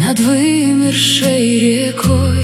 над вымершей рекой.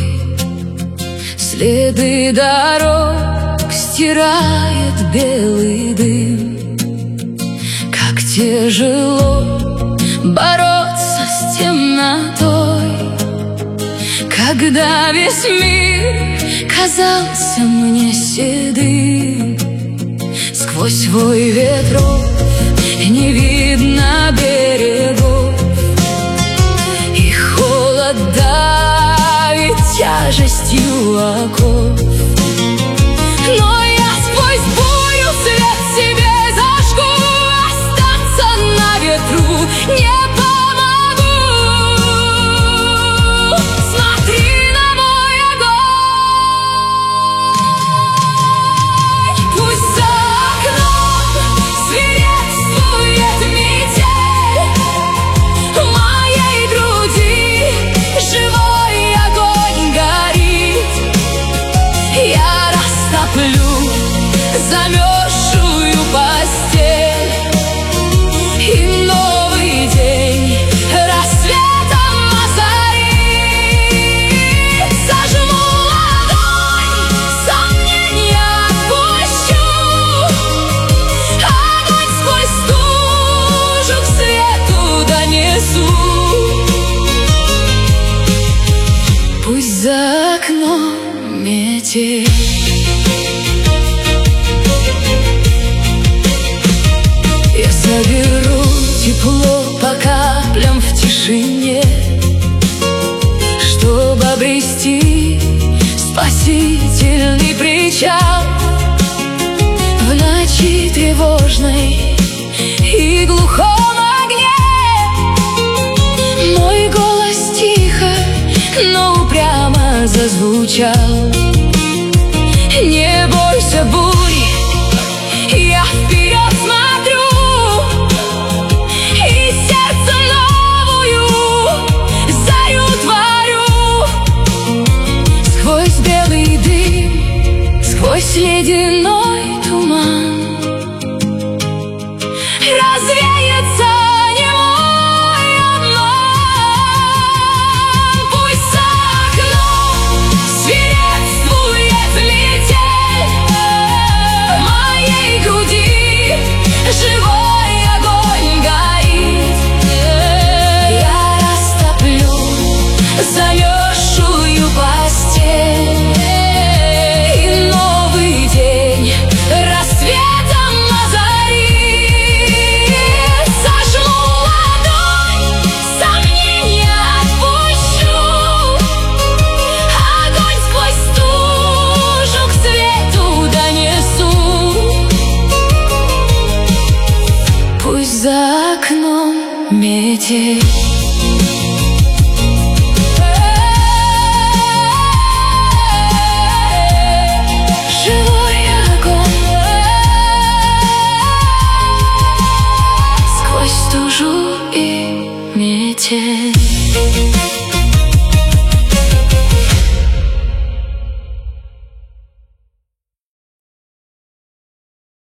Следы дорог стирает белый дым. Как тяжело бороться с темнотой, когда весь мир казался мне седым. Сквозь вой ветров не видно берегов, и холод давит тяжестью оков. Но я сквозь бурю свет себе зажгу, остаться на ветру не помогу. Смотри на мой огонь, пусть за окном свирепствует метель, в моей груди живой огонь горит. Я растоплю замерзшую постель, и новый день рассветом озарит. Зажму ладонь, сомнения отпущу, огонь сквозь стужу к свету донесу. Пусть за окном метель, я соберу тепло по каплям в тишине, чтобы обрести спасительный причал. В ночи тревожной и глухом огне мой голос тихо, но упрямо зазвучал. Не бойся бури, я вперед смотрю, и сердце новую зарю творю. Сквозь белый дым, сквозь ледяной туман развеется немой обман. Пусть за окном свирепствует метель, в моей груди живой огонь горит. Я растоплю замерзшую постель, и новый день рассветом озарит. Зажму ладонь, сомнения отпущу, огонь сквозь стужу к свету донесу. Пусть за окном метель, живой огонь сквозь стужу и метель.